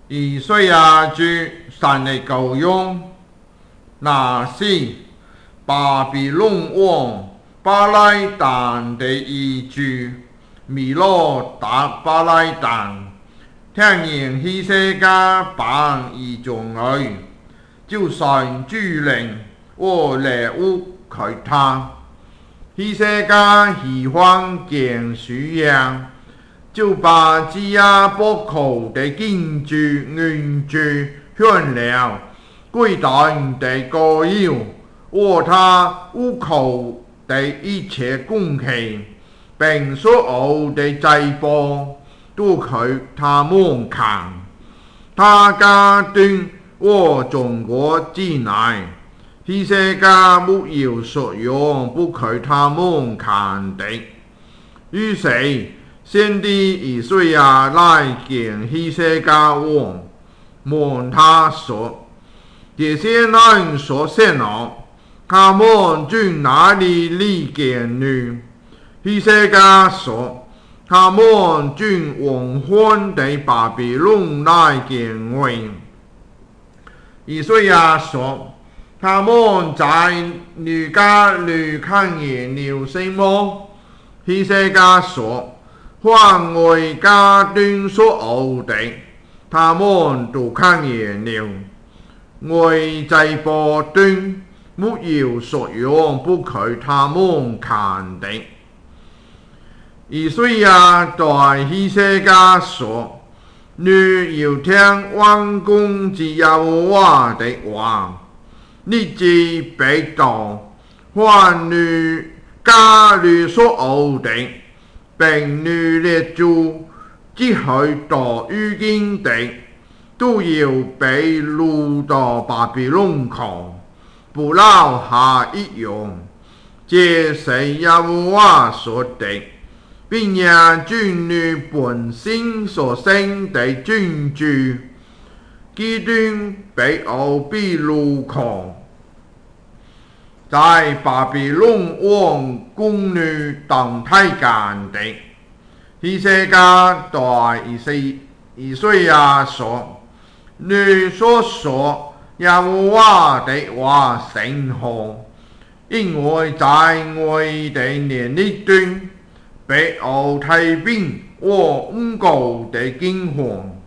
以赛亚书神的羔羊，那是巴比伦王巴拉旦的遗主米罗达巴拉旦，听见希西家办异象来，就上主令我来屋给他。希西家喜欢见属羊。就把鸡鸭伯口的金珠、银珠献了，贵重的膏药和他屋口的一切供器，并所有的祭钵，都给他们看。他家中和中国之内，希西家没有所用不给他们看的。于是先帝以赛亚来见希西家王，问他说：“这些人所信了，他们从哪里来见你？”希西家说：“他们从王荒的巴比伦来见我。”以赛亚说：“他们在你家里看见了什么？”希西家说：“换我家中所有的，他们都看见了。我在波中没有所用不给他们看的。”以赛亚对希西家说：“你要听万军之耶和华的话，你只被道，还你家里所有的，并你列祖之后到如今的，都要被掳到巴比伦去，不留下一样。这是耶和华说的，并也遵你本心所生的尊主，基督被欧比掳去。在巴比伦王宫里当太监的，希西家对以赛亚说：“你所说耶和华的话甚好，因为在我的年历中，北欧太平和五国的惊慌。